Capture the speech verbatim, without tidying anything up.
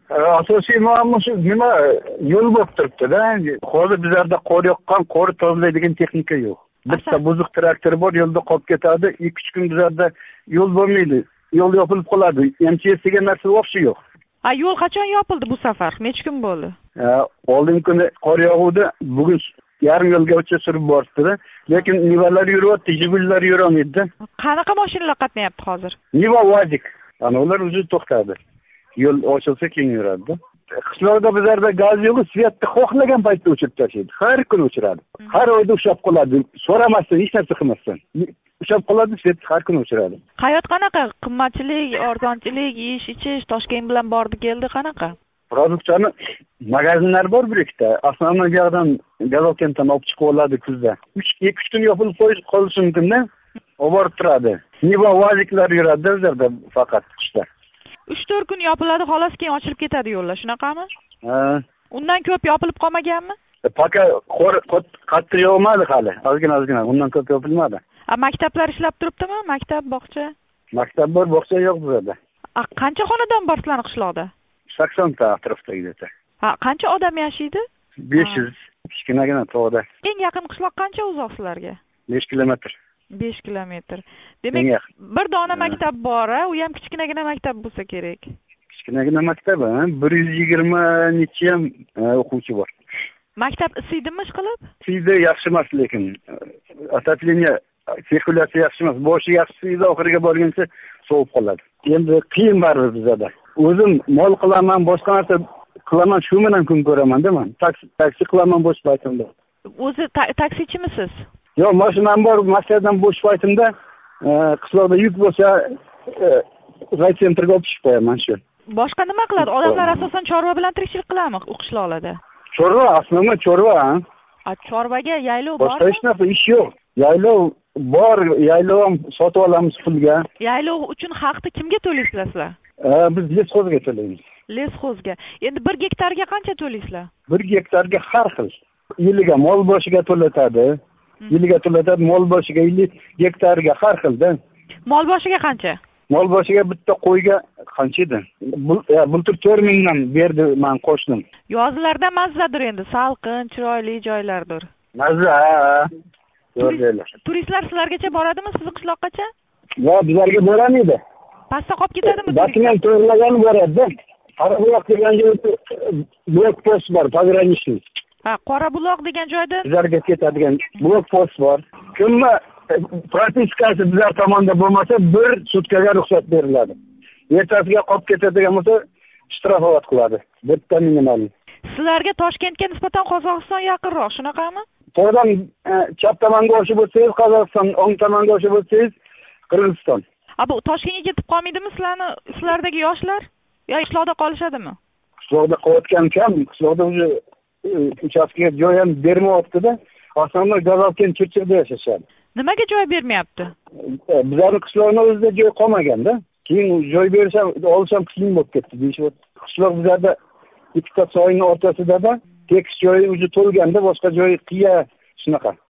Asosiy muammo shu nima yo'l bo'lib turibdi-da. Hozir bizlarda qor yoqqan, qor tozalaydigan texnika yo'q. Bitta buzuq traktor bor, yo'lda qolib ketadi. ikki uch kun bizlarda yo'l bo'lmaydi. Yo'l yopilib qoladi. M T S degan narsa vobshe yo'q. Ha, yo'l qachon yopildi bu safar? Necha kun bo'ldi? Oldingi kuni qor yog'uvdi. Bugun yarim yo'lgacha surib boribdi-da. Lekin Nivalar yuryapti, Jibillar yuramaydi-da. Qanaqa mashinalar qatnayapti hozir? Niva Vazik. Ana ular o'zi to'xtadi. Yo'l ochilsa keyin yuradi. Qishloqda bizlarda gaz yo'q, svetni xohlagan paytda o'chirib tashlaydi. Har kuni o'chiradi. Har oyda ushlab qoladi. So'ramasdan, hech narsa qilmasdan. Ushlab qoladi, svet har kuni o'chiradi. Hayot qanaqa? Qimmatchilik, arzonchilik, yeyish, ichish, Toshkent bilan bordi keldi qanaqa? Produktlarni magazinlar bor bir ikkita. Asosiy yoqdan Galokentdan olib chiqib oladi kuzda. uch ikki uch kun yopilib qo'yish qolishi mumkin-da. Olib borib turadi. Niva Vaziklar yuradi bizlarda faqat qishda. uch to'rt kun yopiladi, xolos keyin ochilib ketadi yo'llar, shunaqami? Ha. Undan ko'p yopilib qolmaganmi? Paka qattiq yog'madi hali. Ozgina ozgina, undan ko'p yopilmadi. A maktablar ishlab turibdimi? Maktab, bog'cha? Maktab bor, bog'cha yo'q bizda. A qancha xonadon bor sizlarning qishloqda? sakson ta atrofda edi. Ha, qancha odam yashaydi? besh yuz. Kichkinagina tog'da. Eng yaqin qishloq qancha uzoq sizlarga? besh kilometr. besh kilometr. Demak, bir dona maktab bor, u ham kichkinagina maktab bo'lsa kerak. Kichkinagina maktab, bir yuz yigirma necha ham o'quvchi bor. Maktab isiydimi ishqilib? Isiydi, yaxshi emas lekin. Отопление, sirkulyatsiya yaxshi emas. Boshi yaxshi isiydi, oxiriga borguncha sovib qoladi. Endi qiyin baribir bizda. O'zim mol qilaman, boshqa narsa qilaman, shu bilan kun ko'raman-da men. Taksi taksi qilaman bo'sh paytimda. O'zi taksichimisiz? Yo'q, mashinam bor, Moskvadan bo'sh paytimda qishloqda yuk bo'lsa, raysentrga olib chiqib qo'yaman shu. Boshqa nima qiladi? Odamlar asosan chorva bilan tirikchilik qiladimi u qishloqlarda? Chorva, aslida chorva, ha. A chorvaga yaylov bormi? Boshqa hech narsa ish yo'q. Yaylov bor, yaylov ham sotib olamiz pulga. Yaylov uchun haqni kimga to'laysizlar sizlar? Biz lesxozga to'laymiz. Lesxozga. Endi bir gektarga qancha to'laysizlar? bir gektarga har xil. Yiliga mol boshiga to'latadi. Yiliga to'latadi, mol boshiga ellik gektarga har xilda. Mol boshiga qancha? Mol boshiga bitta qo'yga qancha edi? Bultur to'rt mingdan berdi men qo'shdim. Yozlarda mazzadir endi, salqin, chiroyli joylardir. Mazza. Yo'qlar. Turistlar sizlargacha boradimi, siz qishloqqacha? Yo'q, bizlarga boramaydi. Pastda qolib ketadimi? Dokument to'g'rilagani boradi. Qarabuloq degan joyda blok post bor, pogranichniy. Ha, Qorabuloq degan joyda bizlarga ketadigan blok post bor. Kimma propiskasi bizlar tomonda bo'lmasa, bir sutkaga ruxsat beriladi. Ertasiga qolib ketadigan bo'lsa, shtrafovat qiladi. Bitta minimal. Sizlarga Toshkentga nisbatan Qozog'iston yaqinroq, shunaqami? To'g'ridan chap tomonga o'tib bo'lsangiz Qozog'iston, o'ng tomonga o'tib bo'lsangiz Qirg'iziston. A bu Toshkentga ketib qolmaydimi sizlarni, sizlardagi yoshlar? Yo qishloqda qolishadimi? Qishloqda qolayotgan kam, qishloqda o'zi uchastkaga joy ham bermayapti-da. Aslida Galokent Chirchiqda yashashadi. Nimaga joy bermayapti? Bizlarning qishloqning o'zida joy qolmaganda, keyin joy berisham, olisham qiyin bo'lib ketdi deyishyapti. Qishloq bizlarda ikkita soyning o'rtasida-da tekis joyi o'zi to'lganda, boshqa joy qiya shunaqa.